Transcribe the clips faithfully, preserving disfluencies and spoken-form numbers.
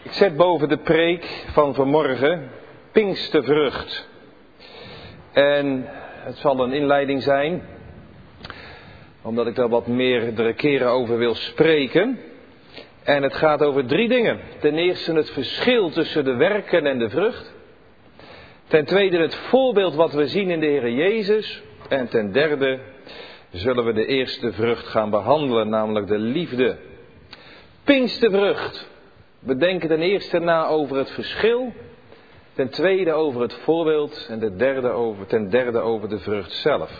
Ik zet boven de preek van vanmorgen Pinkstervrucht. En het zal een inleiding zijn, omdat ik daar wat meerdere keren over wil spreken. En het gaat over drie dingen. Ten eerste het verschil tussen de werken en de vrucht. Ten tweede het voorbeeld wat we zien in de Heer Jezus. En ten derde zullen we de eerste vrucht gaan behandelen, namelijk de liefde. Pinkstervrucht. We denken ten eerste na over het verschil. Ten tweede over het voorbeeld. En de derde over, ten derde over de vrucht zelf.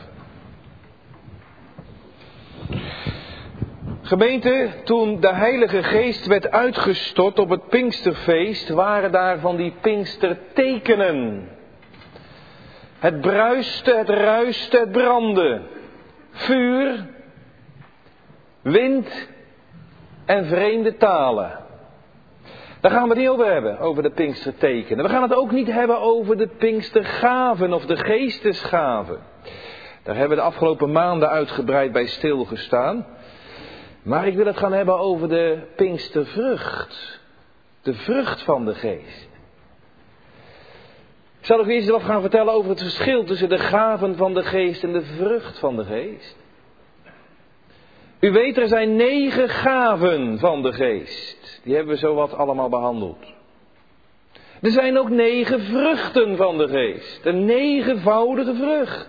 Gemeente, toen de Heilige Geest werd uitgestort op het Pinksterfeest, waren daar van die Pinkstertekenen. Het bruiste, het ruiste, het brandde. Vuur, wind en vreemde talen. Daar gaan we het niet over hebben, over de Pinkstertekenen. We gaan het ook niet hebben over de Pinkstergaven of de geestesgaven. Daar hebben we de afgelopen maanden uitgebreid bij stilgestaan. Maar ik wil het gaan hebben over de Pinkstervrucht. De vrucht van de geest. Ik zal ook eerst wat gaan vertellen over het verschil tussen de gaven van de geest en de vrucht van de geest. U weet, er zijn negen gaven van de geest. Die hebben we zowat allemaal behandeld. Er zijn ook negen vruchten van de geest. Een negenvoudige vrucht.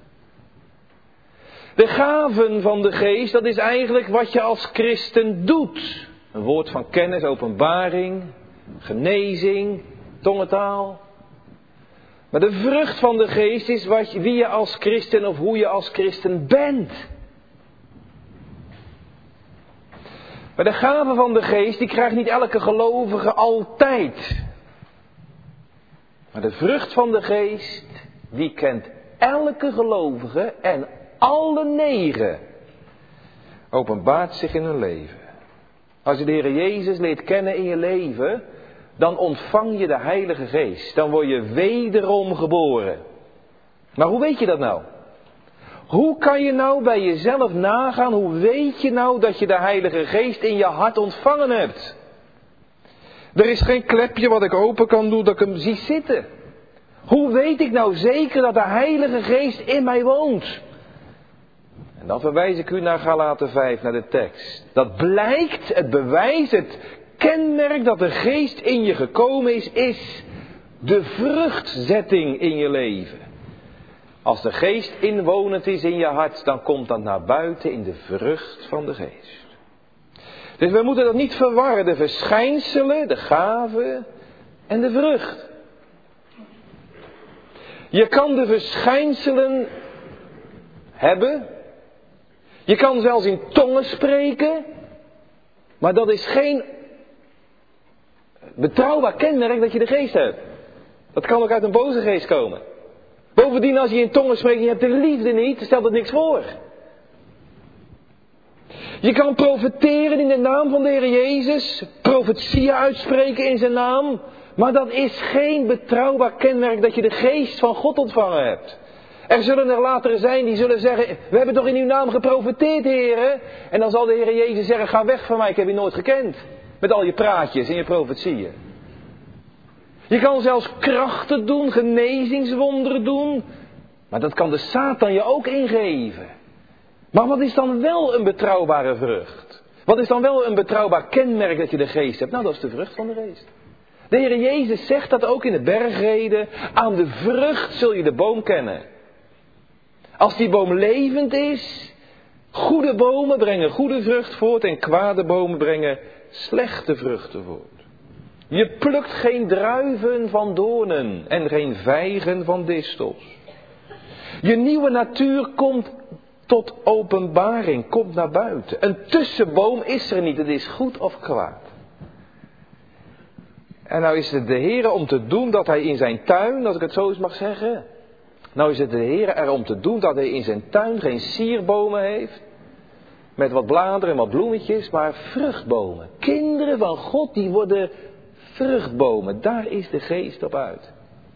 De gaven van de geest, dat is eigenlijk wat je als christen doet. Een woord van kennis, openbaring, genezing, tongentaal. Maar de vrucht van de geest is wat je, wie je als christen of hoe je als christen bent. Maar de gave van de geest, die krijgt niet elke gelovige altijd. Maar de vrucht van de geest, die kent elke gelovige en alle negen openbaart zich in hun leven. Als je de Heer Jezus leert kennen in je leven, dan ontvang je de Heilige Geest. Dan word je wederom geboren. Maar hoe weet je dat nou? Hoe kan je nou bij jezelf nagaan, hoe weet je nou dat je de Heilige Geest in je hart ontvangen hebt? Er is geen klepje wat ik open kan doen dat ik hem zie zitten. Hoe weet ik nou zeker dat de Heilige Geest in mij woont? En dan verwijs ik u naar Galaten vijf, naar de tekst. Dat blijkt, het bewijs, het kenmerk dat de Geest in je gekomen is, is de vruchtzetting in je leven. Als de Geest inwonend is in je hart, dan komt dat naar buiten in de vrucht van de Geest. Dus we moeten dat niet verwarren, de verschijnselen, de gaven en de vrucht. Je kan de verschijnselen hebben. Je kan zelfs in tongen spreken. Maar dat is geen betrouwbaar kenmerk dat je de geest hebt. Dat kan ook uit een boze geest komen. Bovendien, als je in tongen spreekt en je hebt de liefde niet, stelt het niks voor. Je kan profeteren in de naam van de Heer Jezus. Profetieën uitspreken in zijn naam. Maar dat is geen betrouwbaar kenmerk dat je de geest van God ontvangen hebt. Er zullen er later zijn die zullen zeggen, we hebben toch in uw naam geprofeteerd, heren. En dan zal de Heer Jezus zeggen, ga weg van mij, ik heb u nooit gekend. Met al je praatjes en je profetieën. Je kan zelfs krachten doen, genezingswonderen doen. Maar dat kan de Satan je ook ingeven. Maar wat is dan wel een betrouwbare vrucht? Wat is dan wel een betrouwbaar kenmerk dat je de geest hebt? Nou, dat is de vrucht van de geest. De Heer Jezus zegt dat ook in de bergreden. Aan de vrucht zul je de boom kennen. Als die boom levend is, goede bomen brengen goede vrucht voort en kwade bomen brengen slechte vruchten voort. Je plukt geen druiven van doornen en geen vijgen van distels. Je nieuwe natuur komt tot openbaring, komt naar buiten. Een tussenboom is er niet, het is goed of kwaad. En nou is het de Heer om te doen dat hij in zijn tuin, als ik het zo eens mag zeggen. Nou is het de Heer er om te doen dat hij in zijn tuin geen sierbomen heeft. Met wat bladeren en wat bloemetjes, maar vruchtbomen. Kinderen van God die worden vruchtbomen. Daar is de geest op uit.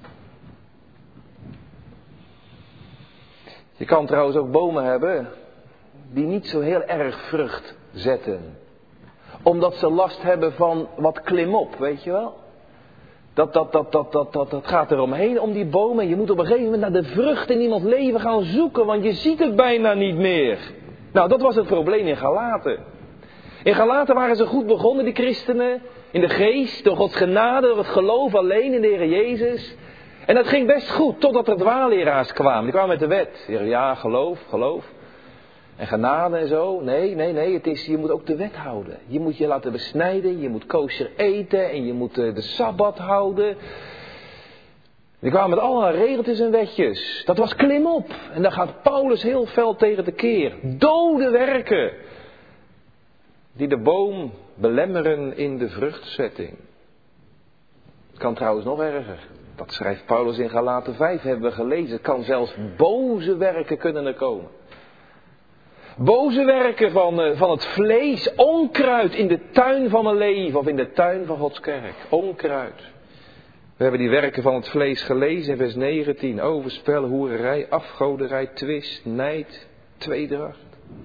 Je kan trouwens ook bomen hebben die niet zo heel erg vrucht zetten. Omdat ze last hebben van wat klimop, weet je wel. Dat, dat, dat, dat, dat, dat, dat gaat eromheen om die bomen. En je moet op een gegeven moment naar de vrucht in iemands leven gaan zoeken. Want je ziet het bijna niet meer. Nou, dat was het probleem in Galaten. In Galaten waren ze goed begonnen, die christenen. In de geest, door Gods genade, door het geloof alleen in de Heer Jezus. En dat ging best goed, totdat er dwaalleraars kwamen. Die kwamen met de wet. Die zeiden, ja, geloof, geloof. En genade en zo. Nee, nee, nee. Het is, je moet ook de wet houden. Je moet je laten besnijden. Je moet kosher eten. En je moet de Sabbat houden. Die kwamen met allerlei regeltjes en wetjes. Dat was klimop. En daar gaat Paulus heel fel tegen de keer. Dode werken. Die de boom belemmeren in de vruchtzetting. Het kan trouwens nog erger. Dat schrijft Paulus in Galaten vijf, hebben we gelezen. Het kan zelfs boze werken kunnen er komen. Boze werken van, van het vlees, onkruid in de tuin van mijn leven of in de tuin van Gods kerk. Onkruid. We hebben die werken van het vlees gelezen in vers negentien. Overspel, hoererij, afgoderij, twist, nijd, tweedracht.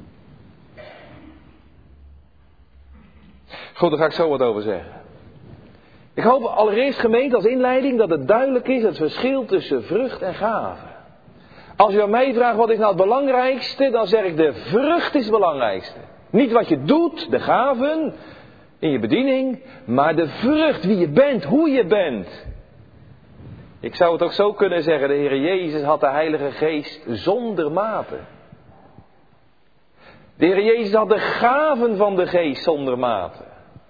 Goed, daar ga ik zo wat over zeggen. Ik hoop allereerst gemeente als inleiding dat het duidelijk is het verschil tussen vrucht en gave. Als u aan mij vraagt wat is nou het belangrijkste, dan zeg ik de vrucht is het belangrijkste. Niet wat je doet, de gaven, in je bediening, maar de vrucht, wie je bent, hoe je bent. Ik zou het ook zo kunnen zeggen, de Heer Jezus had de Heilige Geest zonder mate. De Heer Jezus had de gaven van de Geest zonder mate.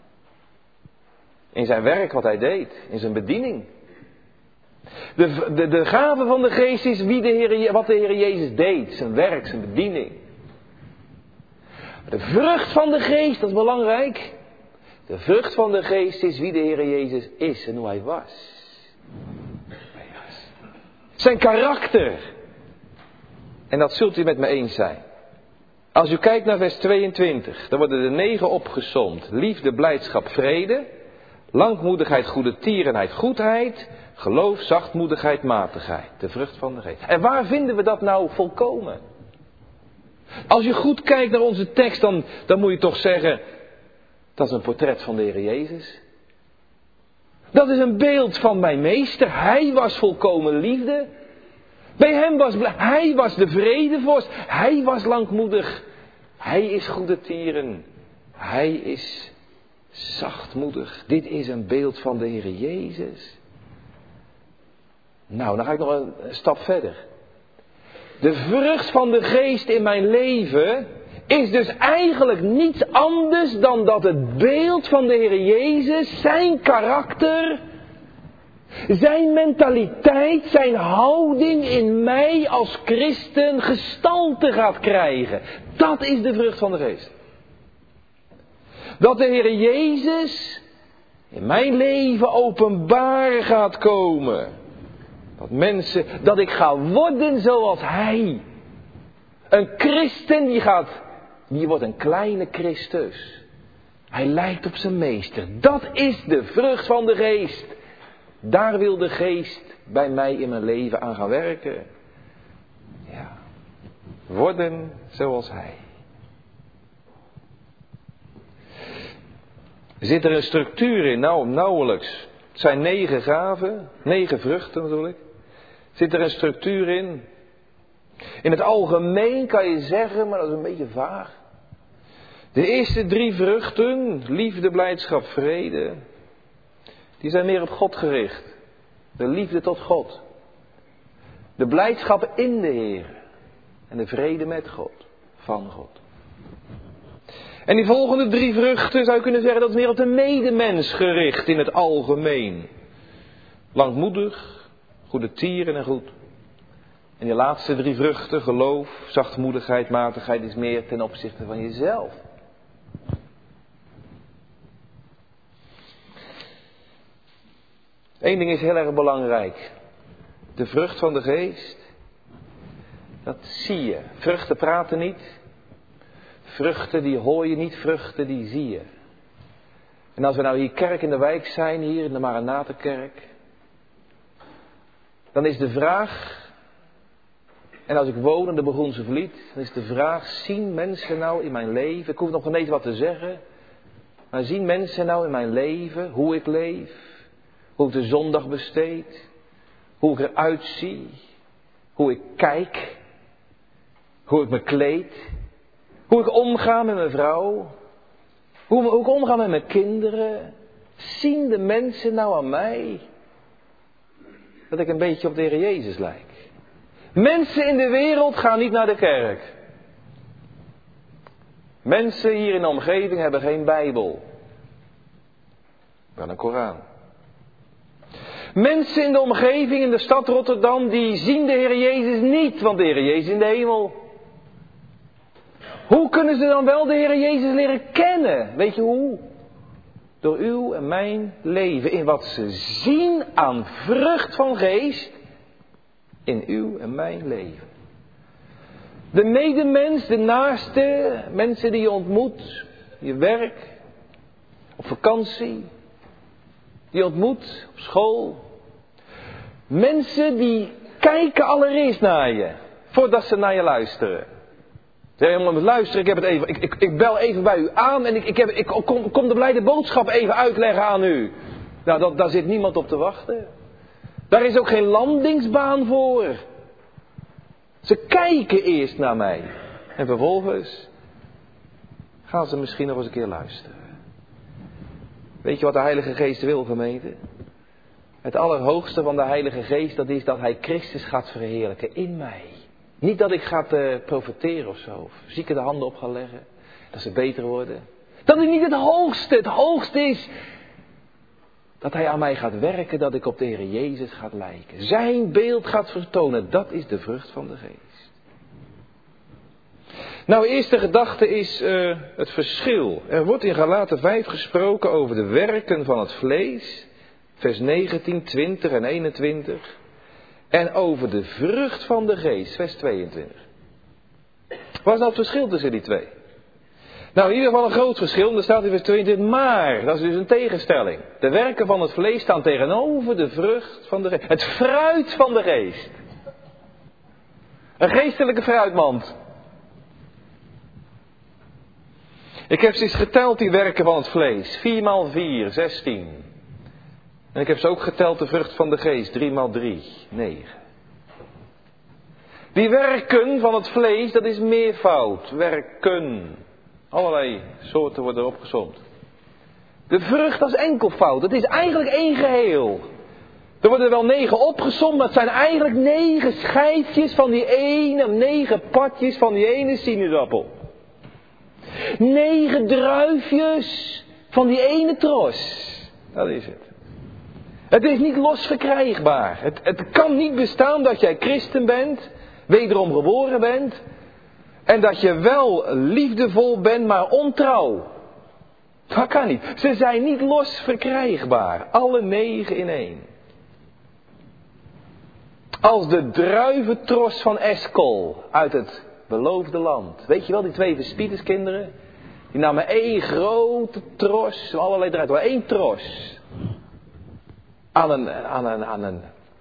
In zijn werk wat hij deed, in zijn bediening. De, de, de gave van de Geest is wie de Heer, wat de Heer Jezus deed, zijn werk, zijn bediening. De vrucht van de Geest, dat is belangrijk. De vrucht van de Geest is wie de Heer Jezus is en hoe hij was. Zijn karakter. En dat zult u met me eens zijn. Als u kijkt naar vers tweeëntwintig, dan worden er negen opgesomd. Liefde, blijdschap, vrede. Langmoedigheid, goede tierenheid, goedheid. Geloof, zachtmoedigheid, matigheid. De vrucht van de Geest. En waar vinden we dat nou volkomen? Als je goed kijkt naar onze tekst, dan, dan moet je toch zeggen, dat is een portret van de Heer Jezus. Dat is een beeld van mijn meester. Hij was volkomen liefde. Bij hem was, hij was de vredevorst. Hij was langmoedig. Hij is goede tieren. Hij is zachtmoedig. Dit is een beeld van de Heer Jezus. Nou, dan ga ik nog een stap verder. De vrucht van de Geest in mijn leven is dus eigenlijk niets anders dan dat het beeld van de Heer Jezus, zijn karakter, zijn mentaliteit, zijn houding in mij als christen gestalte gaat krijgen. Dat is de vrucht van de Geest. Dat de Heer Jezus in mijn leven openbaar gaat komen. Dat mensen, dat ik ga worden zoals Hij. Een christen die gaat, die wordt een kleine Christus. Hij lijkt op zijn meester. Dat is de vrucht van de Geest. Daar wil de Geest bij mij in mijn leven aan gaan werken. Ja. Worden zoals Hij. Zit er een structuur in? Nou, nauwelijks. Het zijn negen gaven, negen vruchten bedoel ik. Zit er een structuur in? In het algemeen kan je zeggen, maar dat is een beetje vaag. De eerste drie vruchten, liefde, blijdschap, vrede, die zijn meer op God gericht. De liefde tot God. De blijdschap in de Heer. En de vrede met God. Van God. En die volgende drie vruchten zou je kunnen zeggen dat is meer op de medemens gericht in het algemeen. Langmoedig, goede tieren en goed. En die laatste drie vruchten, geloof, zachtmoedigheid, matigheid, is meer ten opzichte van jezelf. Eén ding is heel erg belangrijk. De vrucht van de Geest, dat zie je. Vruchten praten niet. Vruchten die hoor je niet, vruchten die zie je. En als we nou hier kerk in de wijk zijn, hier in de Maranatenkerk, dan is de vraag, en als ik woon in de Begroense Vliet, dan is de vraag, zien mensen nou in mijn leven, ik hoef nog niet eens wat te zeggen, Maar zien mensen nou in mijn leven hoe ik leef? Hoe ik de zondag besteed? Hoe ik eruit zie? Hoe ik kijk? Hoe ik me kleed? Hoe ik omga met mijn vrouw? Hoe, hoe ik omga met mijn kinderen? Zien de mensen nou aan mij dat ik een beetje op de Heer Jezus lijk? Mensen in de wereld gaan niet naar de kerk. Mensen hier in de omgeving hebben geen Bijbel. Wel een Koran. Mensen in de omgeving in de stad Rotterdam, die zien de Heer Jezus niet, want de Heer Jezus is in de hemel. Hoe kunnen ze dan wel de Heer Jezus leren kennen? Weet je hoe? Door uw en mijn leven. In wat ze zien aan vrucht van geest. In uw en mijn leven. De medemens, de naaste, mensen die je ontmoet. Je werk. Op vakantie. Die je ontmoet op school. Mensen die kijken allereerst naar je. Voordat ze naar je luisteren. Zeg je, maar luister, ik heb het even. Ik, ik, ik bel even bij u aan en ik, ik, heb, ik kom, kom de blijde boodschap even uitleggen aan u. Nou, dat, daar zit niemand op te wachten. Daar is ook geen landingsbaan voor. Ze kijken eerst naar mij. En vervolgens gaan ze misschien nog eens een keer luisteren. Weet je wat de Heilige Geest wil, gemeente? Het allerhoogste van de Heilige Geest, dat is dat Hij Christus gaat verheerlijken in mij. Niet dat ik ga uh, profeteren of zo. Of zieken de handen op gaan leggen. Dat ze beter worden. Dat is niet het hoogste. Het hoogste is dat Hij aan mij gaat werken. Dat ik op de Heer Jezus gaat lijken. Zijn beeld gaat vertonen. Dat is de vrucht van de Geest. Nou, de eerste gedachte is uh, het verschil. Er wordt in Galaten vijf gesproken over de werken van het vlees. Vers negentien, twintig en eenentwintig. En over de vrucht van de geest, vers tweeëntwintig. Wat is nou het verschil tussen die twee? Nou, in ieder geval een groot verschil. Er staat in vers tweeëntwintig, maar, dat is dus een tegenstelling. De werken van het vlees staan tegenover de vrucht van de geest. Het fruit van de geest. Een geestelijke fruitmand. Ik heb ze eens geteld, die werken van het vlees. vier maal vier, zestien. En ik heb ze ook geteld, de vrucht van de geest. drie maal drie, negen. Die werken van het vlees, dat is meervoud. Werken. Allerlei soorten worden erop gesomd. De vrucht, dat is enkelvoud. Het is eigenlijk één geheel. Er worden wel negen opgesomd, maar het zijn eigenlijk negen schijfjes van die ene, negen patjes van die ene sinaasappel. Negen druifjes van die ene tros. Dat is het. Het is niet los verkrijgbaar. Het, het kan niet bestaan dat jij christen bent, wederom geboren bent, en dat je wel liefdevol bent, maar ontrouw. Dat kan niet. Ze zijn niet los verkrijgbaar. Alle negen in één. Als de druiventros van Eskol uit het beloofde land. Weet je wel, die twee verspieterskinderen? Die namen één grote tros, allerlei druiven, maar één tros. Aan een, aan een, aan een,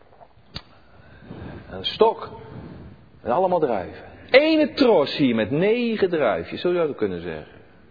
een stok. En allemaal druiven. Ene tros hier met negen druifjes, zo zou je kunnen zeggen.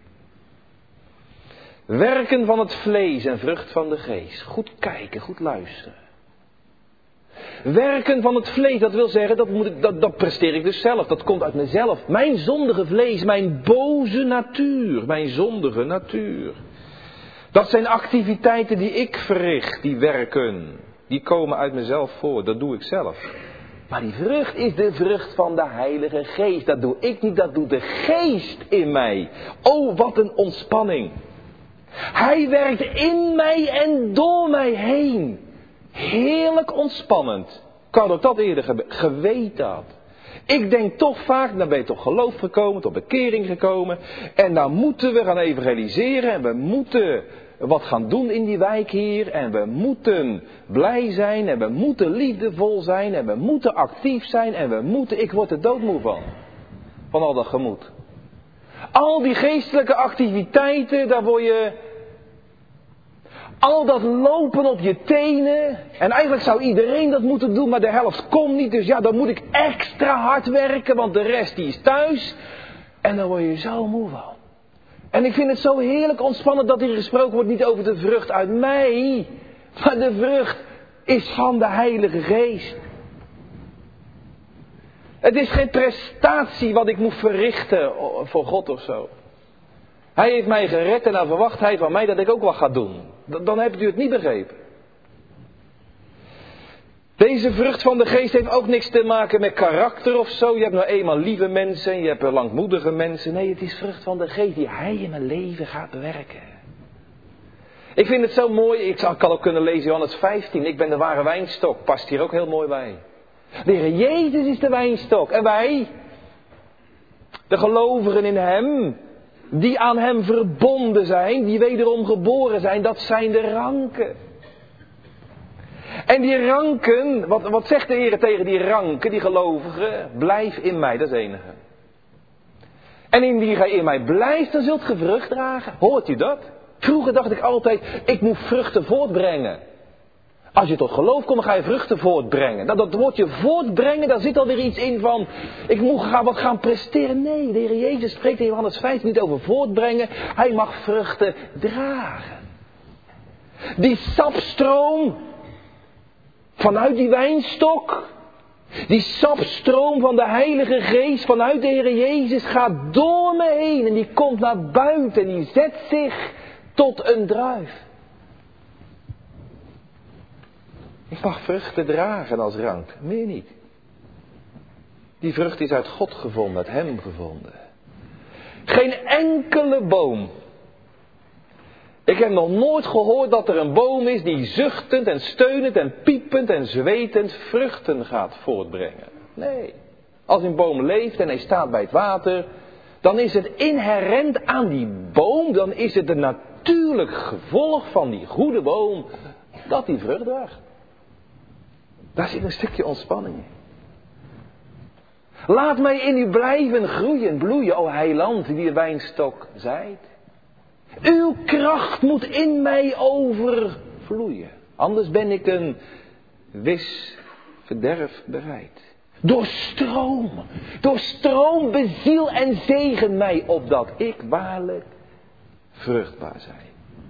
Werken van het vlees en vrucht van de geest. Goed kijken, goed luisteren. Werken van het vlees, dat wil zeggen, dat, moet ik, dat, dat presteer ik dus zelf. Dat komt uit mezelf. Mijn zondige vlees, mijn boze natuur. Mijn zondige natuur. Dat zijn activiteiten die ik verricht, die werken. Die komen uit mezelf voor, dat doe ik zelf. Maar die vrucht is de vrucht van de Heilige Geest. Dat doe ik niet, dat doet de Geest in mij. Oh, wat een ontspanning. Hij werkt in mij en door mij heen. Heerlijk ontspannend. Ik had ook dat eerder ge- geweten had. Ik denk toch vaak, dan ben je tot geloof gekomen, tot bekering gekomen. En dan moeten we gaan evangeliseren en we moeten wat gaan doen in die wijk hier. En we moeten blij zijn en we moeten liefdevol zijn en we moeten actief zijn en we moeten... Ik word er doodmoe van. Van al dat gemoed. Al die geestelijke activiteiten, daar word je... Al dat lopen op je tenen. En eigenlijk zou iedereen dat moeten doen, maar de helft komt niet. Dus ja, dan moet ik extra hard werken, want de rest die is thuis. En dan word je zo moe van. En ik vind het zo heerlijk ontspannend dat hier gesproken wordt niet over de vrucht uit mij. Maar de vrucht is van de Heilige Geest. Het is geen prestatie wat ik moet verrichten voor God of zo. Hij heeft mij gered en dan verwacht hij van mij dat ik ook wat ga doen. Dan hebt u het niet begrepen. Deze vrucht van de geest heeft ook niks te maken met karakter of zo. Je hebt nou eenmaal lieve mensen en je hebt langmoedige mensen. Nee, het is vrucht van de geest die hij in mijn leven gaat bewerken. Ik vind het zo mooi, ik kan ook kunnen lezen Johannes vijftien. Ik ben de ware wijnstok, past hier ook heel mooi bij. De Heer Jezus is de wijnstok en wij, de gelovigen in hem, die aan hem verbonden zijn, die wederom geboren zijn, dat zijn de ranken. En die ranken, wat, wat zegt de Heer tegen die ranken, die gelovigen? Blijf in mij, dat is het enige. En indien gij in mij blijft, dan zult ge vrucht dragen. Hoort u dat? Vroeger dacht ik altijd, ik moet vruchten voortbrengen. Als je tot geloof komt, dan ga je vruchten voortbrengen. Nou, dat woordje voortbrengen, daar zit alweer iets in van, ik moet gaan, wat gaan presteren. Nee, de Heer Jezus spreekt in Johannes vijftien niet over voortbrengen. Hij mag vruchten dragen. Die sapstroom vanuit die wijnstok, die sapstroom van de Heilige Geest vanuit de Heer Jezus gaat door me heen en die komt naar buiten en die zet zich tot een druif. Ik mag vruchten dragen als rank, meer niet. Die vrucht is uit God gevonden, uit hem gevonden. Geen enkele boom. Ik heb nog nooit gehoord dat er een boom is die zuchtend en steunend en piepend en zwetend vruchten gaat voortbrengen. Nee. Als een boom leeft en hij staat bij het water, dan is het inherent aan die boom, dan is het een natuurlijk gevolg van die goede boom dat die vrucht draagt. Daar zit een stukje ontspanning in. Laat mij in u blijven groeien, bloeien, o heiland die de wijnstok zijt. Uw kracht moet in mij overvloeien. Anders ben ik een wis verderf bereid. Doorstroom, doorstroom, beziel en zegen mij, opdat ik waarlijk vruchtbaar zij.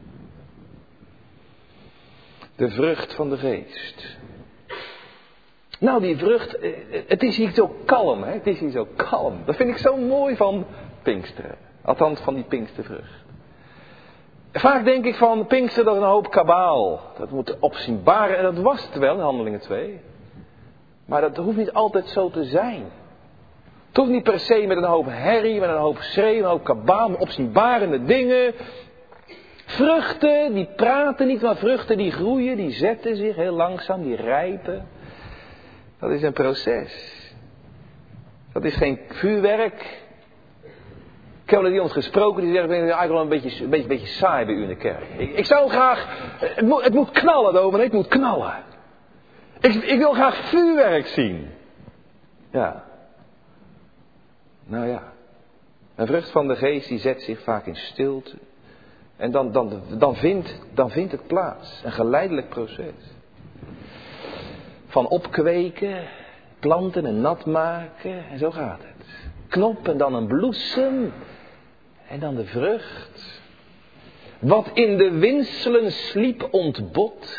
De vrucht van de geest. Nou, die vrucht, het is hier zo kalm, hè? Het is hier zo kalm. Dat vind ik zo mooi van Pinksteren. Althans, van die Pinkstervrucht. Vaak denk ik van Pinkster, dat is een hoop kabaal. Dat moet opzienbaren, en dat was het wel in Handelingen twee. Maar dat hoeft niet altijd zo te zijn. Het hoeft niet per se met een hoop herrie, met een hoop schreeuw, een hoop kabaal, met opzienbarende dingen. Vruchten, die praten niet, maar vruchten die groeien, die zetten zich heel langzaam, die rijpen. Dat is een proces. Dat is geen vuurwerk. Ik heb met iemand gesproken die zegt, ik ben eigenlijk wel een beetje, een beetje, een beetje saai bij u in de kerk. Ik, ik zou graag, het moet, het moet knallen, dominee, het moet knallen. Ik, ik wil graag vuurwerk zien. Ja. Nou ja. Een vrucht van de geest die zet zich vaak in stilte. En dan, dan, dan, vindt, dan vindt het plaats. Een geleidelijk proces. Van opkweken, planten en nat maken. En zo gaat het. Knop en dan een bloesem. En dan de vrucht. Wat in de windselen sliep ontbot.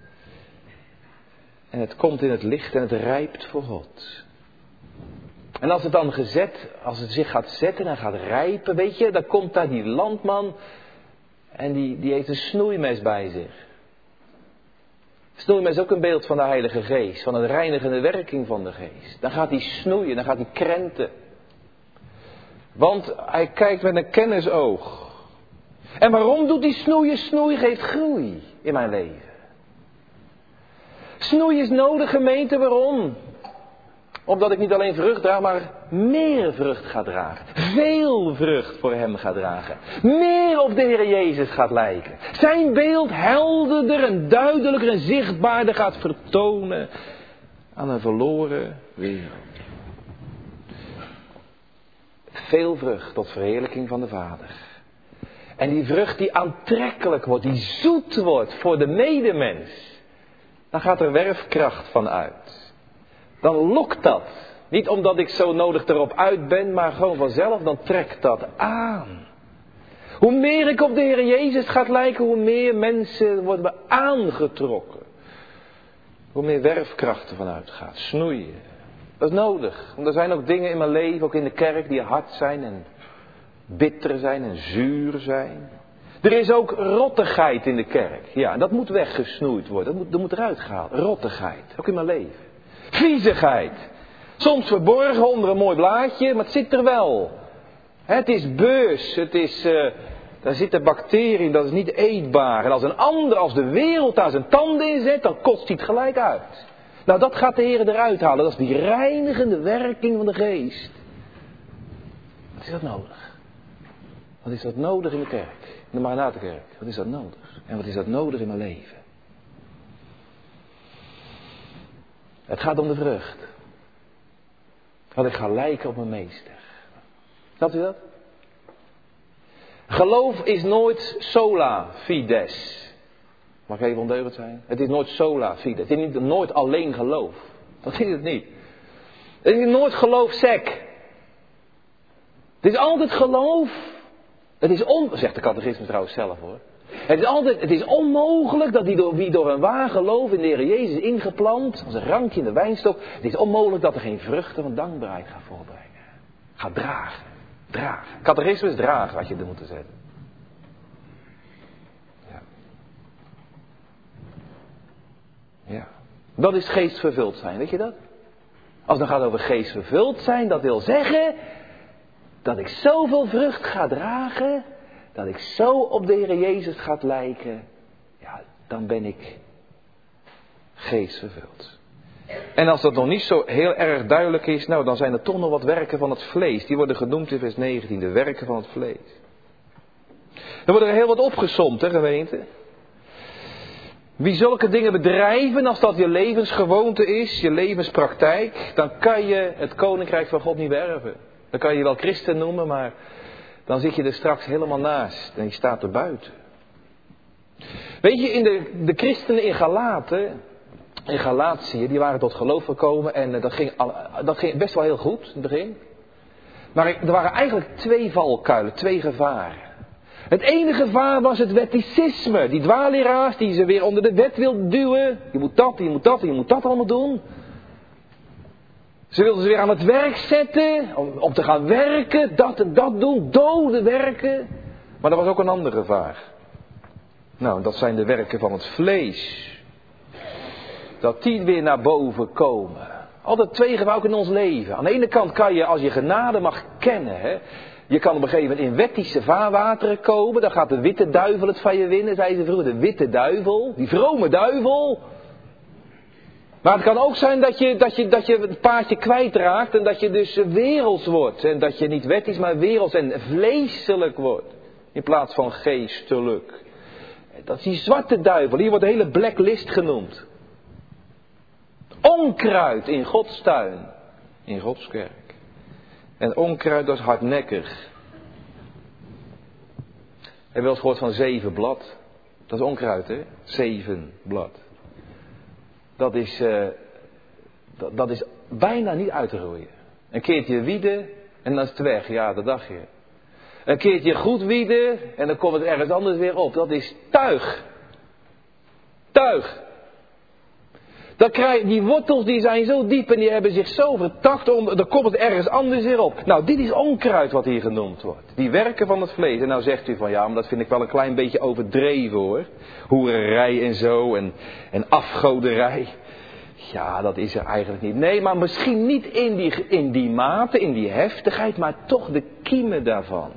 En het komt in het licht en het rijpt voor God. En als het dan gezet, als het zich gaat zetten en gaat rijpen, weet je, dan komt daar die landman. En die, die heeft een snoeimes bij zich. Snoeimes is ook een beeld van de Heilige Geest. Van een reinigende werking van de Geest. Dan gaat hij snoeien, dan gaat hij krenten. Want hij kijkt met een kennisoog. En waarom doet hij snoeien? Snoei geeft groei in mijn leven. Snoei is nodig, gemeente, waarom? Omdat ik niet alleen vrucht draag, maar meer vrucht ga dragen. Veel vrucht voor hem ga dragen. Meer op de Heer Jezus gaat lijken. Zijn beeld helderder en duidelijker en zichtbaarder gaat vertonen aan een verloren wereld. Veel vrucht tot verheerlijking van de Vader. En die vrucht die aantrekkelijk wordt, die zoet wordt voor de medemens. Dan gaat er werfkracht van uit. Dan lokt dat. Niet omdat ik zo nodig erop uit ben, maar gewoon vanzelf, dan trekt dat aan. Hoe meer ik op de Heer Jezus ga lijken, hoe meer mensen worden aangetrokken. Hoe meer werfkracht er vanuit gaat, snoeien. Dat is nodig. Want er zijn ook dingen in mijn leven, ook in de kerk, die hard zijn en bitter zijn en zuur zijn. Er is ook rottigheid in de kerk. Ja, dat moet weggesnoeid worden. Dat moet, dat moet eruit gehaald. Rottigheid, ook in mijn leven. Viezigheid. Soms verborgen onder een mooi blaadje, maar het zit er wel. Het is beus, het is, uh, daar zitten bacteriën, dat is niet eetbaar. En als een ander, als de wereld daar zijn tanden in zet, dan kotst hij het gelijk uit. Nou, dat gaat de Heer eruit halen. Dat is die reinigende werking van de geest. Wat is dat nodig? Wat is dat nodig in de kerk? In de Maranatenkerk. Wat is dat nodig? En wat is dat nodig in mijn leven? Het gaat om de vrucht. Dat ik ga lijken op mijn meester. Snapt u dat? Geloof is nooit sola fides. Mag ik even ondeugend zijn? Het is nooit sola fides. Het is niet, nooit alleen geloof. Dat is het niet. Het is nooit geloof sec. Het is altijd geloof. Het is on... Zegt de catechisme trouwens zelf hoor. Het is altijd, het is onmogelijk dat die door, wie door een waar geloof in de Heer Jezus ingeplant, als een rankje in de wijnstok, het is onmogelijk dat er geen vruchten van dankbaarheid gaat voorbrengen. Gaat dragen. Dragen. Catechisme is dragen, had je er moeten zetten. Ja. Ja. Dat is geestvervuld zijn, weet je dat? Als het dan gaat over geestvervuld zijn, dat wil zeggen dat ik zoveel vrucht ga dragen, dat ik zo op de Heer Jezus ga lijken, ja, dan ben ik geestvervuld. En als dat nog niet zo heel erg duidelijk is, nou dan zijn er toch nog wat werken van het vlees. Die worden genoemd in vers negentien, de werken van het vlees. Er worden er heel wat opgesomd, hè gemeente. Wie zulke dingen bedrijven, als dat je levensgewoonte is, je levenspraktijk, dan kan je het koninkrijk van God niet werven. Dan kan je je wel christen noemen, maar dan zit je er straks helemaal naast en je staat er buiten. Weet je, in de, de christenen in Galaten, in Galatië, die waren tot geloof gekomen en dat ging, dat ging best wel heel goed in het begin. Maar er waren eigenlijk twee valkuilen, twee gevaren. Het ene gevaar was het wetticisme. Die dwaalleraars die ze weer onder de wet wilden duwen. Je moet dat, je moet dat, je moet dat allemaal doen. Ze wilden ze weer aan het werk zetten, om, om te gaan werken, dat en dat doen, doden werken. Maar er was ook een ander gevaar. Nou, dat zijn de werken van het vlees. Dat die weer naar boven komen. Altijd twee gevaren ook in ons leven. Aan de ene kant kan je, als je genade mag kennen, hè, je kan op een gegeven moment in wettische vaarwateren komen. Dan gaat de witte duivel het van je winnen, zei ze vroeger. De witte duivel, die vrome duivel. Maar het kan ook zijn dat je, dat je, dat je het paardje kwijtraakt en dat je dus werelds wordt. En dat je niet wettisch, maar werelds en vleeselijk wordt. In plaats van geestelijk. Dat is die zwarte duivel, hier wordt de hele blacklist genoemd. Onkruid in Gods tuin, in Gods kerk. En onkruid, dat is hardnekkig. Heb je wel eens gehoord van zevenblad? Dat is onkruid, hè? Zevenblad. Dat is, uh, dat, dat is bijna niet uit te roeien. Een keertje wieden en dan is het weg. Ja, dat dacht je. Een keertje goed wieden en dan komt het ergens anders weer op. Dat is tuig. Tuig. Dan krijg, die wortels die zijn zo diep en die hebben zich zo vertakt, om, dan komt het ergens anders weer op. Nou, dit is onkruid wat hier genoemd wordt. Die werken van het vlees. En nou zegt u van ja, maar dat vind ik wel een klein beetje overdreven hoor. Hoererij en zo en, en afgoderij. Ja, dat is er eigenlijk niet. Nee, maar misschien niet in die, in die mate, in die heftigheid, maar toch de kiemen daarvan.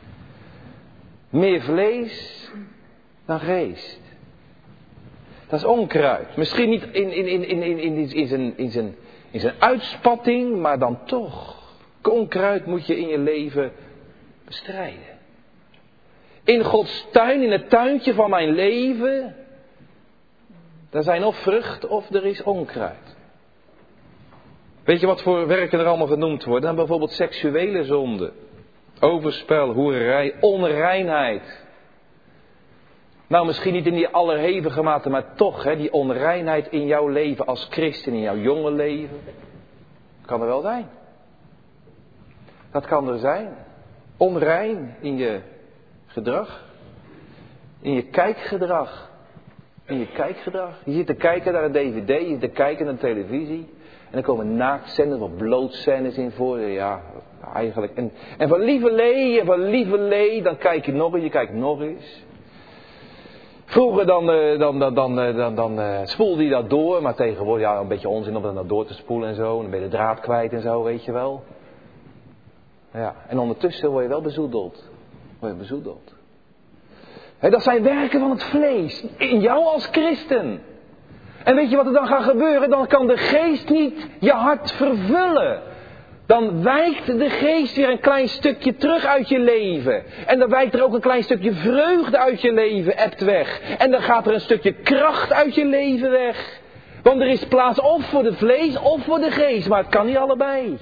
Meer vlees dan geest. Dat is onkruid. Misschien niet in, in, in, in, in, in, in, zijn, in, zijn, in zijn uitspatting, maar dan toch. Onkruid moet je in je leven bestrijden. In Gods tuin, in het tuintje van mijn leven, daar zijn of vrucht of er is onkruid. Weet je wat voor werken er allemaal genoemd worden? Dan bijvoorbeeld seksuele zonde, overspel, hoererij, onreinheid. Nou, misschien niet in die allerhevige mate, maar toch, hè, die onreinheid in jouw leven als christen, in jouw jonge leven. Kan er wel zijn. Dat kan er zijn. Onrein in je gedrag. In je kijkgedrag. In je kijkgedrag. Je zit te kijken naar een dvd, je zit te kijken naar de televisie. En dan komen naaktscènes of blootscènes in voor. Ja, eigenlijk. En, en van lieverlee, en van lieverlee, dan kijk je nog eens, je kijkt nog eens. Vroeger dan, dan, dan, dan, dan, dan uh, spoelde je dat door, maar tegenwoordig ja, een beetje onzin om dat door te spoelen en zo. En dan ben je de draad kwijt en zo, weet je wel. Ja, en ondertussen word je wel bezoedeld. Word je bezoedeld. He, dat zijn werken van het vlees. In jou als christen. En weet je wat er dan gaat gebeuren? Dan kan de geest niet je hart vervullen. Dan wijkt de geest weer een klein stukje terug uit je leven. En dan wijkt er ook een klein stukje vreugde uit je leven, ebt weg. En dan gaat er een stukje kracht uit je leven weg. Want er is plaats of voor de vlees of voor de geest. Maar het kan niet allebei.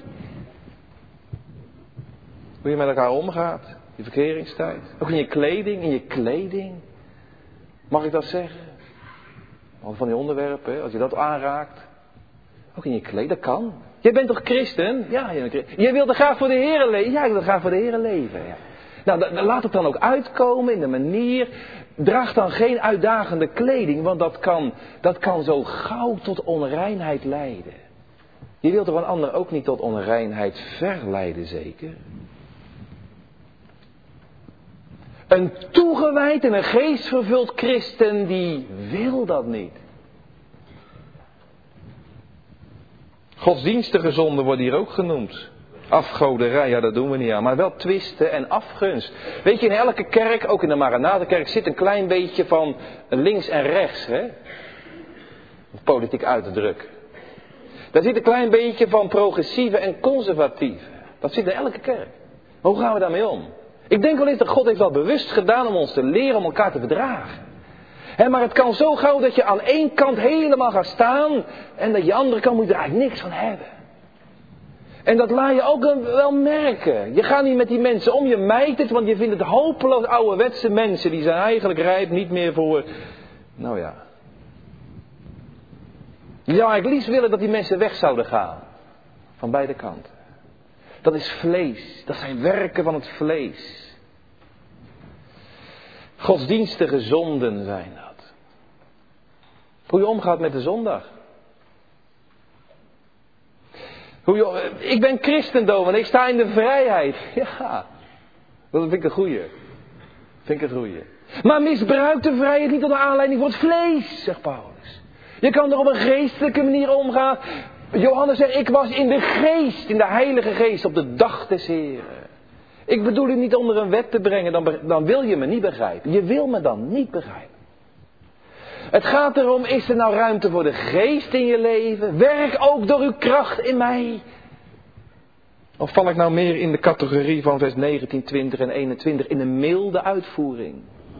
Hoe je met elkaar omgaat. Je verkeringstijd. Ook in je kleding, in je kleding. Mag ik dat zeggen? Van die onderwerpen, als je dat aanraakt. Ook in je kleding, dat kan. Jij bent toch christen? Ja, je bent christen. Jij wilt er graag voor de Heer leven? Ja, ik wil graag voor de Heer leven. Ja. Nou, dan, laat het dan ook uitkomen in de manier. Draag dan geen uitdagende kleding, want dat kan, dat kan zo gauw tot onreinheid leiden. Je wilt toch een ander ook niet tot onreinheid verleiden, zeker? Een toegewijd en een geestvervuld christen, die wil dat niet. Godsdienstige zonden worden hier ook genoemd. Afgoderij, ja dat doen we niet aan. Maar wel twisten en afgunst. Weet je, in elke kerk, ook in de Maranatenkerk, zit een klein beetje van links en rechts. Hè? Politiek uit te drukken. Daar zit een klein beetje van progressieve en conservatieve. Dat zit in elke kerk. Maar hoe gaan we daarmee om? Ik denk wel eens dat God heeft wel bewust gedaan om ons te leren om elkaar te verdragen. He, maar het kan zo gauw dat je aan één kant helemaal gaat staan en dat je andere kant moet er eigenlijk niks van hebben. En dat laat je ook wel merken. Je gaat niet met die mensen om, je mijt het, want je vindt het hopeloos ouderwetse mensen. Die zijn eigenlijk rijp niet meer voor, nou ja. Je zou eigenlijk liefst willen dat die mensen weg zouden gaan. Van beide kanten. Dat is vlees. Dat zijn werken van het vlees. Godsdienstige zonden zijn dat. Hoe je omgaat met de zondag. Hoe je, ik ben christendom en ik sta in de vrijheid. Ja, dat vind ik een goeie. Vind ik een goeie. Maar misbruik de vrijheid niet tot een aanleiding voor het vlees, zegt Paulus. Je kan er op een geestelijke manier omgaan. Johannes zegt, ik was in de geest, in de heilige geest, op de dag des Heren. Ik bedoel u niet onder een wet te brengen, dan, dan wil je me niet begrijpen. Je wil me dan niet begrijpen. Het gaat erom, is er nou ruimte voor de geest in je leven? Werk ook door uw kracht in mij. Of val ik nou meer in de categorie van vers negentien, twintig en eenentwintig, in een milde uitvoering?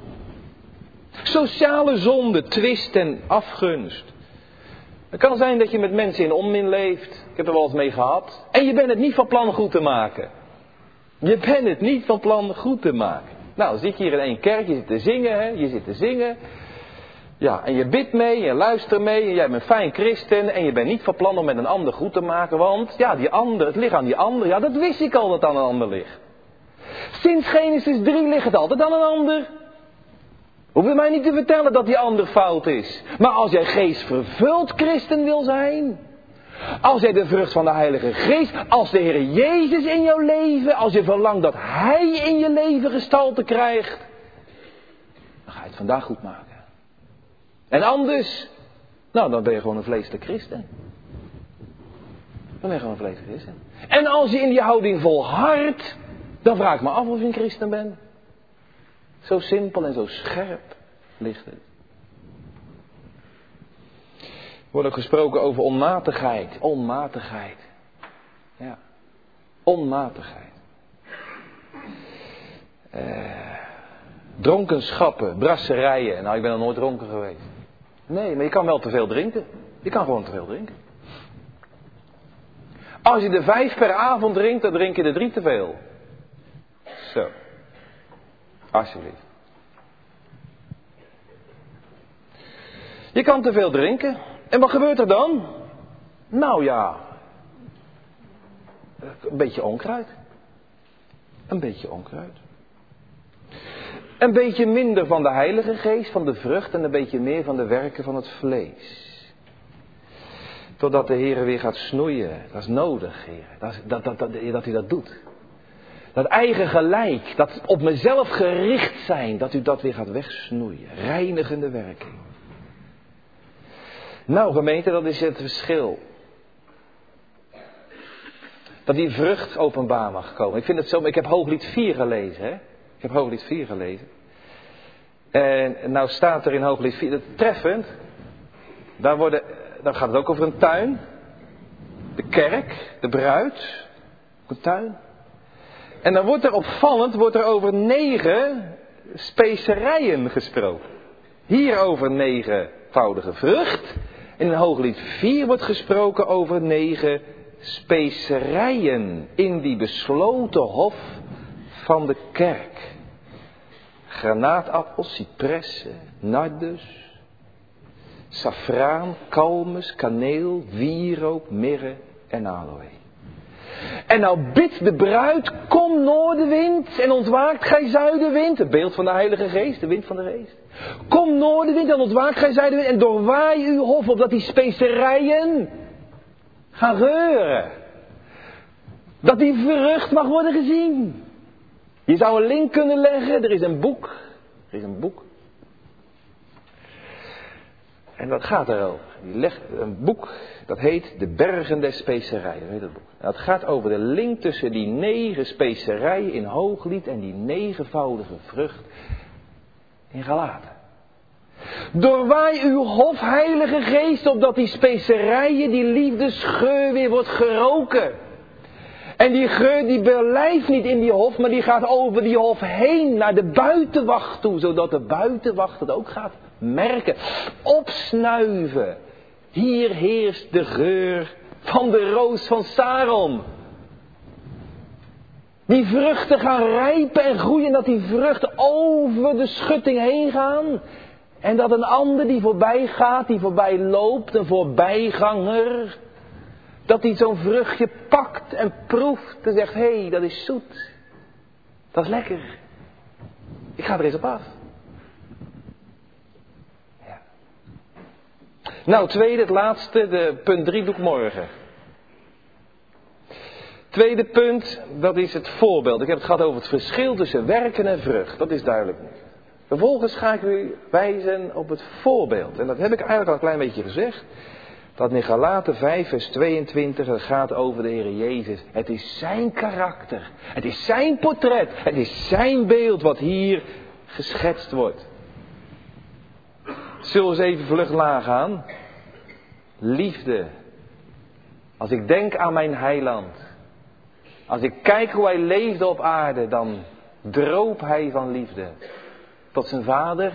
Sociale zonde, twist en afgunst. Het kan zijn dat je met mensen in onmin leeft. Ik heb er wel eens mee gehad. En je bent het niet van plan goed te maken. Je bent het niet van plan goed te maken. Nou, dan zit je hier in één kerk, je zit te zingen, hè? Je zit te zingen. Ja, en je bidt mee, je luistert mee, en jij bent een fijn christen en je bent niet van plan om met een ander goed te maken, want ja, die ander, het ligt aan die ander. Ja, dat wist ik al dat het aan een ander ligt. Sinds Genesis drie ligt het altijd aan een ander. Hoef je mij niet te vertellen dat die ander fout is. Maar als jij geestvervuld christen wil zijn, als jij de vrucht van de Heilige Geest, als de Heer Jezus in jouw leven, als je verlangt dat Hij in je leven gestalte krijgt, dan ga je het vandaag goed maken. En anders, nou dan ben je gewoon een vleeselijk christen. Dan ben je gewoon een vleeselijk christen. En als je in die houding volhardt, dan vraag ik me af of je een christen bent. Zo simpel en zo scherp ligt het. Er wordt ook gesproken over onmatigheid. Onmatigheid. Ja. Onmatigheid. Uh, dronkenschappen, brasserijen. Nou, ik ben nog nooit dronken geweest. Nee, maar je kan wel te veel drinken. Je kan gewoon te veel drinken. Als je er vijf per avond drinkt, dan drink je er drie te veel. Zo. Alsjeblieft. Je kan te veel drinken. En wat gebeurt er dan? Nou ja. Een beetje onkruid. Een beetje onkruid. Een beetje minder van de Heilige Geest, van de vrucht, en een beetje meer van de werken van het vlees. Totdat de Heer weer gaat snoeien. Dat is nodig, Heer. Dat, is, dat, dat, dat, dat u dat doet. Dat eigen gelijk, dat op mezelf gericht zijn, dat u dat weer gaat wegsnoeien. Reinigende werking. Nou gemeente, dat is het verschil. Dat die vrucht openbaar mag komen. Ik vind het zo, ik heb Hooglied vier gelezen. Hè? Ik heb Hooglied vier gelezen. En nou staat er in Hooglied vier, dat treffend. Daar worden, dan gaat het ook over een tuin. De kerk, de bruid. Een tuin. En dan wordt er opvallend, wordt er over negen specerijen gesproken. Hier over negenvoudige vrucht. En in Hooglied vier wordt gesproken over negen specerijen in die besloten hof van de kerk. Granaatappels, cipressen, nardus, safraan, kalmus, kaneel, wierook, mirre en aloë. En nou bidt de bruid, kom noordenwind en ontwaakt gij zuidenwind. Het beeld van de Heilige Geest, de wind van de geest. Kom noordenwind en ontwaakt gij zuidenwind en doorwaai uw hof opdat die specerijen gaan geuren. Dat die vrucht mag worden gezien. Je zou een link kunnen leggen, er is een boek. Er is een boek. En dat gaat erover. Die legt een boek, dat heet De Bergen des Specerijen. Dat heet dat boek. Nou, het gaat over de link tussen die negen specerijen in Hooglied en die negenvoudige vrucht in Galaten. Doorwaai uw hof, Heilige Geest, opdat die specerijen, die liefdesgeur weer wordt geroken. En die geur die blijft niet in die hof, maar die gaat over die hof heen naar de buitenwacht toe. Zodat de buitenwacht het ook gaat merken. Opsnuiven. Hier heerst de geur van de roos van Saron. Die vruchten gaan rijpen en groeien. Dat die vruchten over de schutting heen gaan. En dat een ander die voorbij gaat, die voorbij loopt, een voorbijganger, dat hij zo'n vruchtje pakt en proeft en zegt, hé, hey, dat is zoet. Dat is lekker. Ik ga er eens op af. Ja. Nou, tweede, het laatste, de punt drie doe ik morgen. Tweede punt, dat is het voorbeeld. Ik heb het gehad over het verschil tussen werken en vrucht. Dat is duidelijk. Vervolgens ga ik u wijzen op het voorbeeld. En dat heb ik eigenlijk al een klein beetje gezegd. Dat in Galaten vijf vers tweeëntwintig, het gaat over de Heer Jezus. Het is zijn karakter. Het is zijn portret. Het is zijn beeld wat hier geschetst wordt. Zullen we eens even vlug nagaan? Liefde. Als ik denk aan mijn heiland. Als ik kijk hoe hij leefde op aarde, dan droop hij van liefde. Tot zijn vader.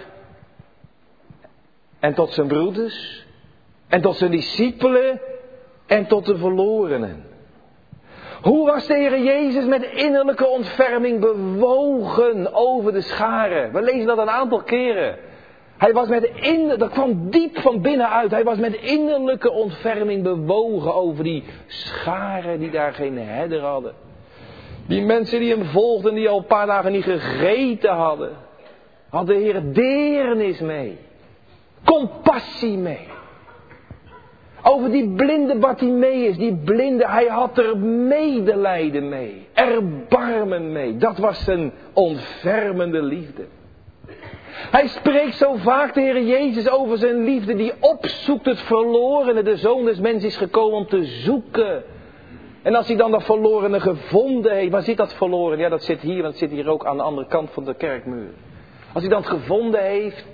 En tot zijn broeders. En tot zijn discipelen. En tot de verlorenen. Hoe was de Heer Jezus met innerlijke ontferming bewogen over de scharen? We lezen dat een aantal keren. Hij was met in, dat kwam diep van binnenuit. Hij was met innerlijke ontferming bewogen over die scharen die daar geen herder hadden. Die mensen die hem volgden, die al een paar dagen niet gegeten hadden. Had de Heer deernis mee. Compassie mee. Over die blinde Bartimeus, die blinde, hij had er medelijden mee. Erbarmen mee. Dat was zijn ontfermende liefde. Hij spreekt zo vaak, de Heer Jezus, over zijn liefde die opzoekt het verlorene. De Zoon des Mens is gekomen om te zoeken. En als hij dan dat verlorene gevonden heeft, waar zit dat verloren? Ja, dat zit hier, want het zit hier ook aan de andere kant van de kerkmuur. Als hij dan het gevonden heeft,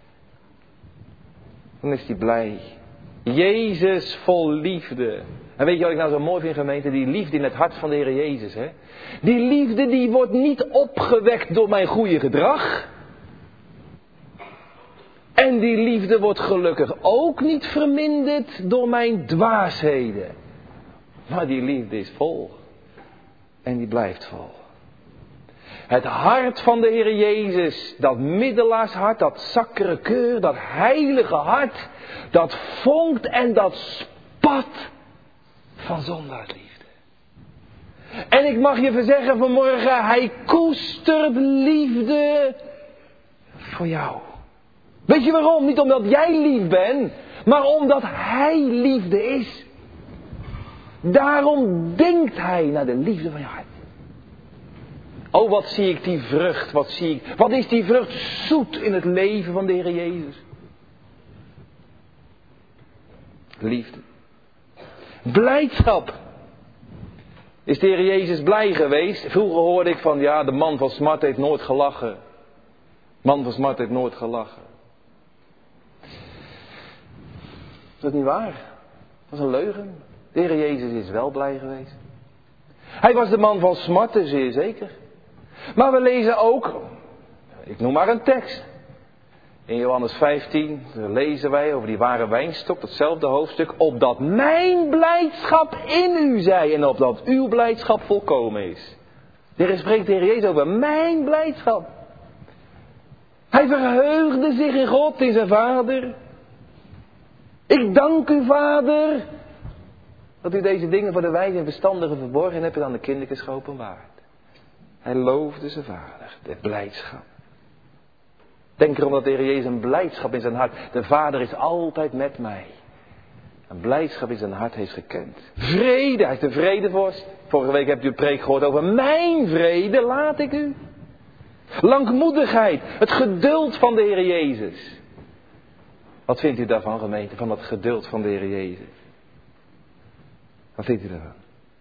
dan is hij blij. Jezus vol liefde. En weet je wat ik nou zo mooi vind, gemeente? Die liefde in het hart van de Heer Jezus. Hè? Die liefde die wordt niet opgewekt door mijn goede gedrag. En die liefde wordt gelukkig ook niet verminderd door mijn dwaasheden. Maar die liefde is vol. En die blijft vol. Het hart van de Heer Jezus, dat middelaarshart, dat sacre-cœur, dat heilige hart, dat vonkt en dat spat van zondaarsliefde. En ik mag je verzeggen vanmorgen, hij koestert liefde voor jou. Weet je waarom? Niet omdat jij lief bent, maar omdat Hij liefde is. Daarom denkt Hij naar de liefde van je hart. Oh, wat zie ik die vrucht, wat zie ik, wat is die vrucht zoet in het leven van de Heer Jezus. Liefde. Blijdschap. Is de Heer Jezus blij geweest? Vroeger hoorde ik van, ja, de man van smart heeft nooit gelachen. De man van smart heeft nooit gelachen. Is dat niet waar? Dat is een leugen. De Heer Jezus is wel blij geweest. Hij was de man van smarten, zeer zeker. Maar we lezen ook, ik noem maar een tekst. In Johannes vijftien lezen wij over die ware wijnstok, datzelfde hoofdstuk. Opdat mijn blijdschap in u zij en opdat uw blijdschap volkomen is. Daar spreekt de Heer Jezus over mijn blijdschap. Hij verheugde zich in God, in zijn Vader. Ik dank u, Vader, dat u deze dingen voor de wijze en verstandigen verborgen hebt en aan de kindertjes geopenbaard. Hij loofde zijn Vader, de blijdschap. Denk erom dat de Heer Jezus een blijdschap in zijn hart. De Vader is altijd met mij. Een blijdschap in zijn hart heeft gekend. Vrede, hij is de vredevorst. Vorige week hebt u een preek gehoord over mijn vrede, laat ik u. Langmoedigheid, het geduld van de Heer Jezus. Wat vindt u daarvan, gemeente, van dat geduld van de Heer Jezus? Wat vindt u daarvan?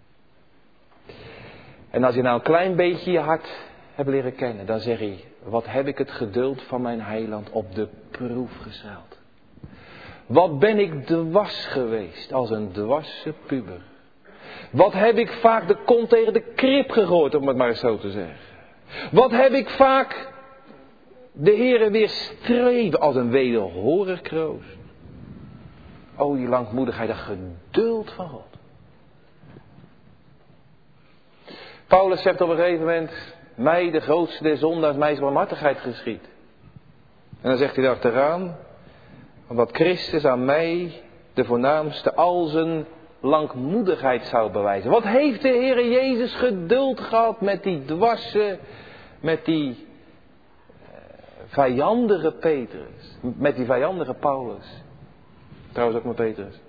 En als je nou een klein beetje je hart hebt leren kennen, dan zeg je, wat heb ik het geduld van mijn heiland op de proef gesteld. Wat ben ik dwars geweest als een dwarse puber. Wat heb ik vaak de kont tegen de krib gegooid, om het maar zo te zeggen. Wat heb ik vaak de Heere weer streven als een wederhorig kroost. O, die langmoedigheid, dat geduld van God. Paulus zegt op een gegeven moment, mij de grootste der zondaars, mij is barmhartigheid geschied. En dan zegt hij daarachteraan, omdat Christus aan mij de voornaamste al zijn langmoedigheid zou bewijzen. Wat heeft de Heere Jezus geduld gehad met die dwarse, met die uh, vijandige Petrus, met die vijandige Paulus. Trouwens ook met Petrus.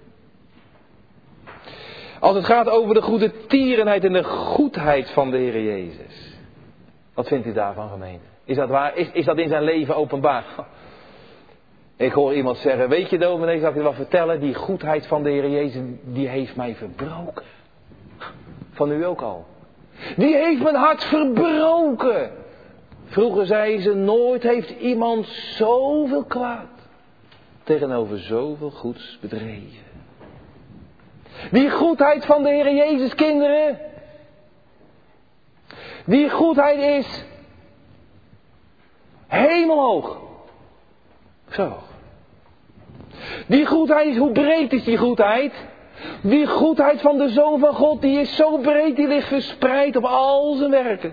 Als het gaat over de goede tierenheid en de goedheid van de Heere Jezus. Wat vindt u daarvan, gemeente? Is dat waar? Is, is dat in zijn leven openbaar? Ik hoor iemand zeggen, weet je dominee, zal ik je wel vertellen, die goedheid van de Heere Jezus, die heeft mij verbroken. Van u ook al. Die heeft mijn hart verbroken. Vroeger zei ze, nooit heeft iemand zoveel kwaad tegenover zoveel goeds bedreven. Die goedheid van de Heere Jezus, kinderen. Die goedheid is hemelhoog. Zo. Die goedheid is, hoe breed is die goedheid? Die goedheid van de Zoon van God, die is zo breed, die ligt verspreid op al zijn werken.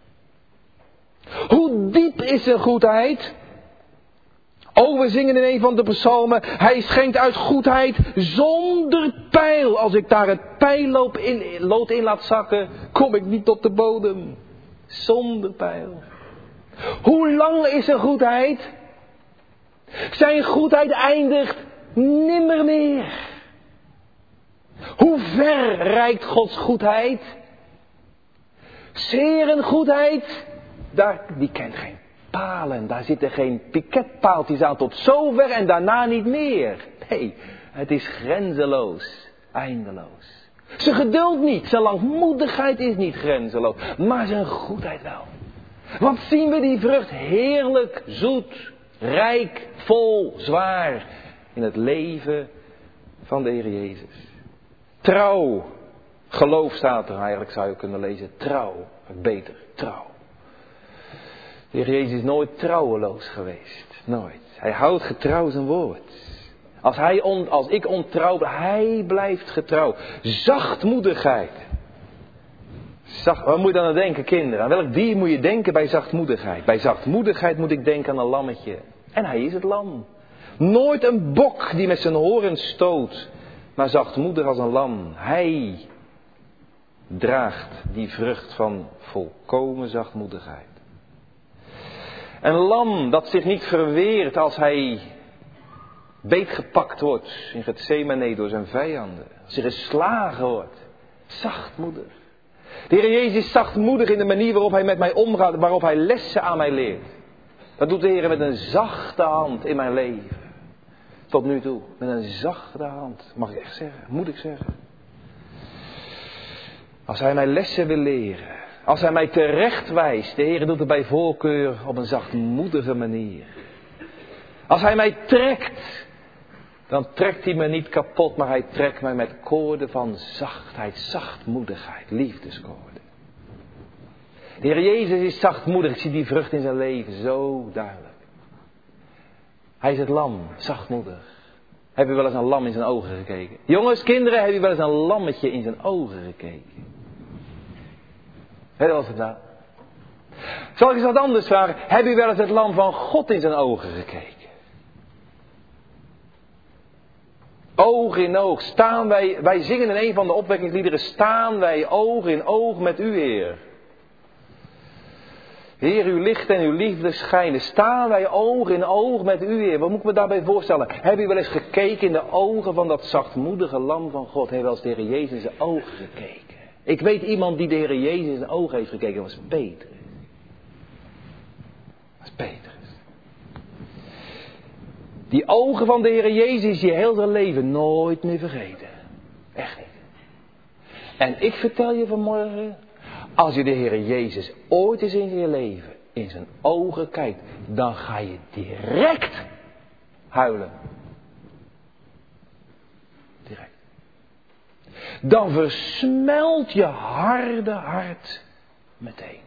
Hoe diep is zijn goedheid? Oh, we zingen in een van de psalmen, hij schenkt uit goedheid zonder pijl. Als ik daar het pijllood in, lood in laat zakken, kom ik niet tot de bodem. Zonder pijl. Hoe lang is zijn goedheid? Zijn goedheid eindigt nimmer meer. Hoe ver reikt Gods goedheid? Zeren goedheid, daar, die kent geen palen. Daar zitten geen piketpaaltjes aan tot zover en daarna niet meer. Nee, het is grenzeloos, eindeloos. Zijn geduld niet, zijn langmoedigheid is niet grenzeloos, maar zijn goedheid wel. Wat zien we die vrucht heerlijk, zoet, rijk, vol, zwaar in het leven van de Heer Jezus. Trouw, geloof staat er eigenlijk, zou je kunnen lezen. Trouw, beter, trouw. De Heer Jezus is nooit trouweloos geweest. Nooit. Hij houdt getrouw zijn woord. Als, hij on, als ik ontrouw ben, hij blijft getrouw. Zachtmoedigheid. Zacht, wat moet je dan aan denken, kinderen? Aan welk dier moet je denken bij zachtmoedigheid? Bij zachtmoedigheid moet ik denken aan een lammetje. En hij is het lam. Nooit een bok die met zijn horen stoot, maar zachtmoedig als een lam. Hij draagt die vrucht van volkomen zachtmoedigheid. Een lam dat zich niet verweert als hij beetgepakt wordt in Getsemane door zijn vijanden. Als hij geslagen wordt. Zachtmoedig. De Heer Jezus is zachtmoedig in de manier waarop hij met mij omgaat, waarop hij lessen aan mij leert. Dat doet de Heer met een zachte hand in mijn leven. Tot nu toe, met een zachte hand, mag ik echt zeggen, moet ik zeggen. Als hij mij lessen wil leren, als hij mij terecht wijst, de Heer doet het bij voorkeur op een zachtmoedige manier. Als hij mij trekt, dan trekt hij me niet kapot, maar hij trekt mij met koorden van zachtheid, zachtmoedigheid, liefdeskoorden. De Heer Jezus is zachtmoedig, ik zie die vrucht in zijn leven zo duidelijk. Hij is het lam, zachtmoedig. Heb je wel eens een lam in zijn ogen gekeken? Jongens, kinderen, heb je wel eens een lammetje in zijn ogen gekeken? Heb je wel eens gedaan? Zal ik eens wat anders vragen? Heb je wel eens het lam van God in zijn ogen gekeken? Oog in oog. Staan wij, wij zingen in een van de opwekkingsliederen, staan wij oog in oog met u, Heer. Heer, uw licht en uw liefde schijnen. Staan wij oog in oog met u, Heer. Wat moet ik me daarbij voorstellen? Heb je wel eens gekeken in de ogen van dat zachtmoedige lam van God? Heb je wel eens de Heer Jezus in zijn ogen gekeken? Ik weet iemand die de Heer Jezus in zijn ogen heeft gekeken. Dat was Petrus. Dat was Petrus. Die ogen van de Heer Jezus is je heel zijn leven nooit meer vergeten. Echt niet. En ik vertel je vanmorgen, als je de Heer Jezus ooit eens in je leven in zijn ogen kijkt, dan ga je direct huilen. Direct. Dan versmelt je harde hart meteen.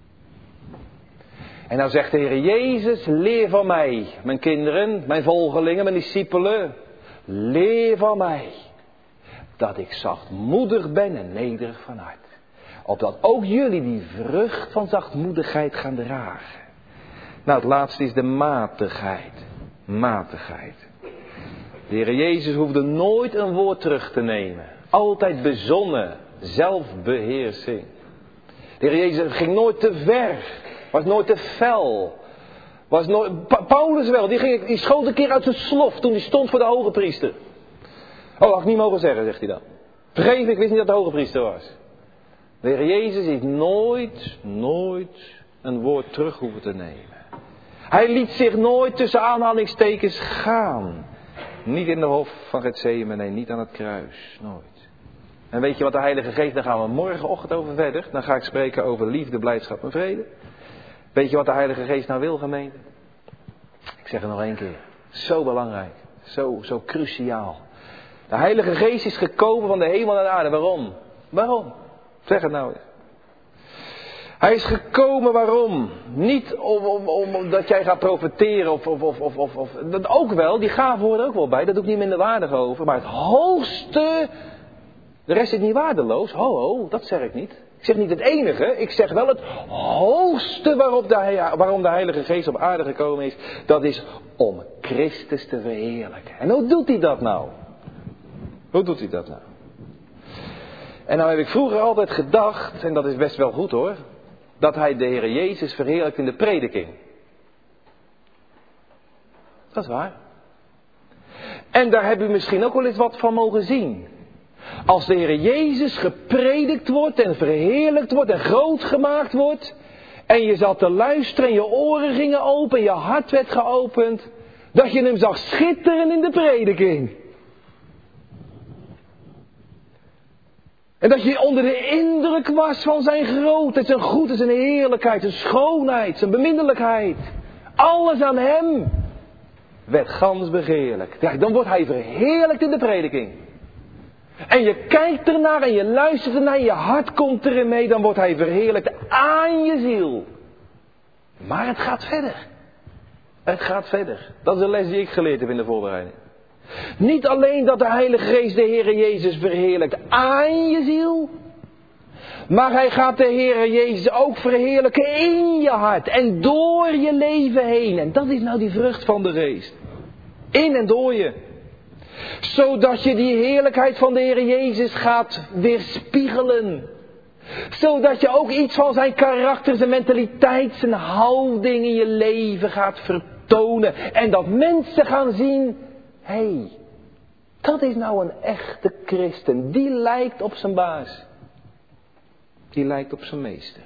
En nou zegt de Heer Jezus, leer van mij, mijn kinderen, mijn volgelingen, mijn discipelen. Leer van mij, dat ik zachtmoedig ben en nederig van hart. Opdat ook jullie die vrucht van zachtmoedigheid gaan dragen. Nou, het laatste is de matigheid. Matigheid. De Heer Jezus hoefde nooit een woord terug te nemen. Altijd bezonnen, zelfbeheersing. De Heer Jezus ging nooit te ver. Was nooit te fel. Was nooit... Pa- Paulus wel, die, ging, die schoot een keer uit zijn slof toen hij stond voor de hoge priester. Oh, had ik niet mogen zeggen, zegt hij dan. Vergeef, ik wist niet dat de hoge priester was. De Heer Jezus heeft nooit, nooit een woord terug hoeven te nemen. Hij liet zich nooit tussen aanhalingstekens gaan. Niet in de hof van Getsemane, nee, niet aan het kruis. Nooit. En weet je wat de Heilige Geest, daar gaan we morgenochtend over verder. Dan ga ik spreken over liefde, blijdschap en vrede. Weet je wat de Heilige Geest nou wil, gemeente? Ik zeg het nog één keer. Zo belangrijk. Zo, zo cruciaal. De Heilige Geest is gekomen van de hemel naar de aarde. Waarom? Waarom? Zeg het nou eens. Hij is gekomen, waarom? Niet om, om, om, omdat jij gaat profiteren of, of, of, of, of, of... Dat ook wel, die gaven horen er ook wel bij. Dat doe ik niet minder waardig over. Maar het hoogste... De rest is niet waardeloos. Ho, ho, dat zeg ik niet. Ik zeg niet het enige. Ik zeg wel het hoogste waarop de, waarom de Heilige Geest op aarde gekomen is. Dat is om Christus te verheerlijken. En hoe doet hij dat nou? Hoe doet hij dat nou? En nou heb ik vroeger altijd gedacht, en dat is best wel goed hoor, dat hij de Heer Jezus verheerlijkt in de prediking. Dat is waar. En daar heb u misschien ook wel eens wat van mogen zien. Als de Heer Jezus gepredikt wordt en verheerlijkt wordt en groot gemaakt wordt. En je zat te luisteren en je oren gingen open en je hart werd geopend. Dat je hem zag schitteren in de prediking. En dat je onder de indruk was van zijn grootheid, zijn goedheid, zijn heerlijkheid, zijn schoonheid, zijn beminnelijkheid. Alles aan hem werd gans begeerlijk. Ja, dan wordt hij verheerlijkt in de prediking. En je kijkt ernaar en je luistert ernaar en je hart komt erin mee, dan wordt hij verheerlijkt aan je ziel. Maar het gaat verder. Het gaat verder. Dat is de les die ik geleerd heb in de voorbereiding. Niet alleen dat de Heilige Geest de Heere Jezus verheerlijkt aan je ziel. Maar hij gaat de Heere Jezus ook verheerlijken in je hart. En door je leven heen. En dat is nou die vrucht van de Geest. In en door je. Zodat je die heerlijkheid van de Heere Jezus gaat weerspiegelen. Zodat je ook iets van zijn karakter, zijn mentaliteit, zijn houding in je leven gaat vertonen. En dat mensen gaan zien, hé, hey, dat is nou een echte christen. Die lijkt op zijn baas. Die lijkt op zijn meester.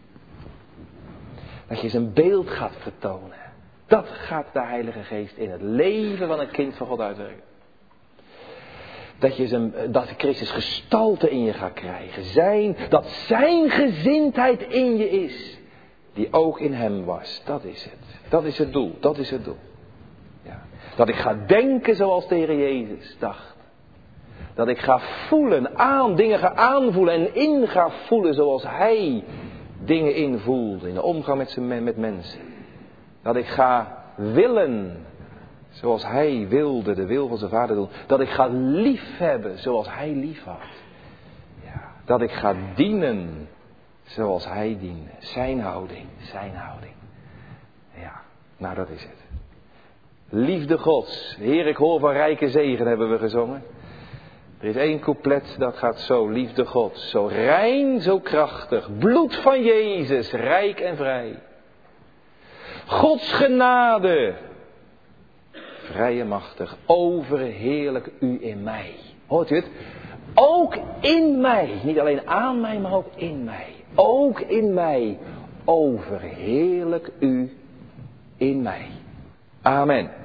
Dat je zijn beeld gaat vertonen. Dat gaat de Heilige Geest in het leven van een kind van God uitwerken. Dat je zijn, dat Christus gestalte in je gaat krijgen. Zijn, dat zijn gezindheid in je is. Die ook in hem was. Dat is het. Dat is het doel. Dat is het doel. Ja. Dat ik ga denken zoals de Heer Jezus dacht. Dat ik ga voelen, aan, dingen ga aanvoelen en in ga voelen zoals hij dingen invoelde. In de omgang met, zijn, met mensen. Dat ik ga willen zoals hij wilde, de wil van zijn vader doen. Dat ik ga liefhebben zoals hij lief had. Ja, dat ik ga dienen zoals hij diende. Zijn houding, zijn houding. Ja, nou dat is het. Liefde Gods. Heer, ik hoor van rijke zegen, hebben we gezongen. Er is één couplet dat gaat zo. Liefde Gods, zo rein, zo krachtig. Bloed van Jezus, rijk en vrij. Gods genade, vrij en machtig, overheerlijk u in mij. Hoort u het? Ook in mij, niet alleen aan mij, maar ook in mij. Ook in mij, overheerlijk u in mij. Amen.